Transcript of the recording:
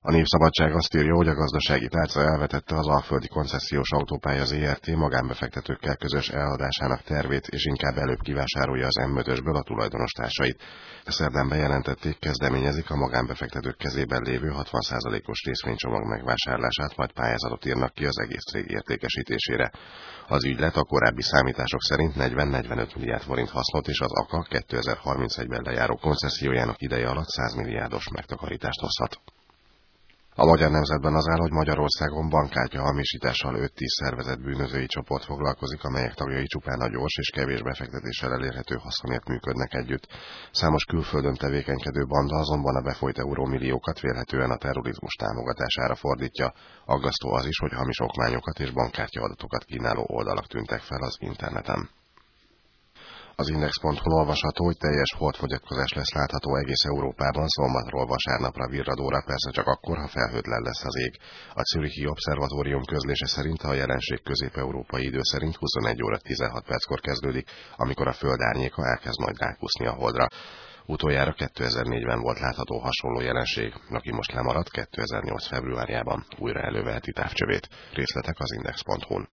A Népszabadság azt írja, hogy a gazdasági tárca elvetette az alföldi koncesziós autópálya ZRT magánbefektetőkkel közös eladásának tervét, és inkább előbb kivásárolja az M5-ösből a tulajdonostársait. Szerdán bejelentették, kezdeményezik a magánbefektetők kezében lévő 60%-os részvénycsomag megvásárlását, majd pályázatot írnak ki az egész cég értékesítésére. Az ügylet a korábbi számítások szerint 40-45 milliárd forint hasznot, és az AKA 2031-ben lejáró koncessziójának ideje alatt 100 milliárdos megtakarítást hozhat. A Magyar Nemzetben az áll, hogy Magyarországon bankkártya hamisítással 5-10 szervezett bűnözői csoport foglalkozik, amelyek tagjai csupán a gyors és kevés befektetéssel elérhető haszonért működnek együtt. Számos külföldön tevékenykedő banda azonban a befolyt eurómilliókat vélhetően a terrorizmus támogatására fordítja. Aggasztó az is, hogy hamis okmányokat és bankkártya adatokat kínáló oldalak tűntek fel az interneten. Az Index.hu olvasható, hogy teljes holdfogyatkozás lesz látható egész Európában szombatról vasárnapra virradóra, persze csak akkor, ha felhőtlen lesz az ég. A Zürichi Obszervatórium közlése szerint a jelenség közép-európai idő szerint 21 óra 16 perckor kezdődik, amikor a Föld árnyéka elkezd majd rákúszni a holdra. Utoljára 2004-ben volt látható hasonló jelenség, aki most lemaradt 2008. februárjában újra előveheti távcsövét. Részletek az Index.hu-n.